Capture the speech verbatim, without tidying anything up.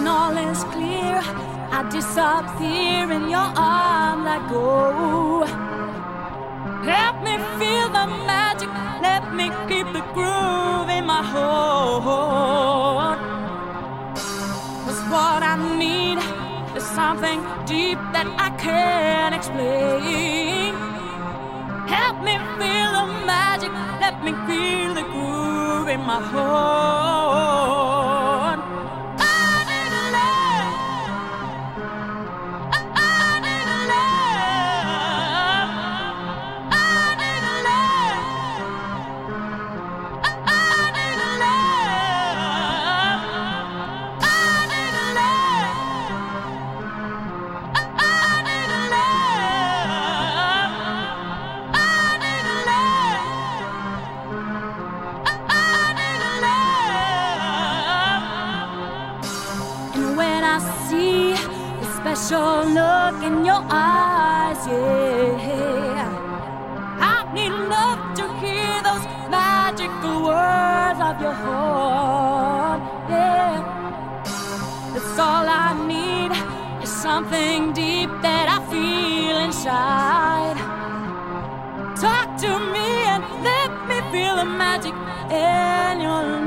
all is clear, I disappear in your arms. I go. Help me feel the magic. Let me keep the groove in my heart. 'Cause what I need is something deep that I can't explain. Help me feel the magic. Let me feel the groove in my heart. I need love. I, I need love. I need love. I, I need love. I need love. I, I need love. I need love. And when I see the special look in your eyes, yeah, I need love to hear those magical words of your heart, yeah. That's all I need is something deep that I feel inside. Talk to me and let me feel the magic in your life.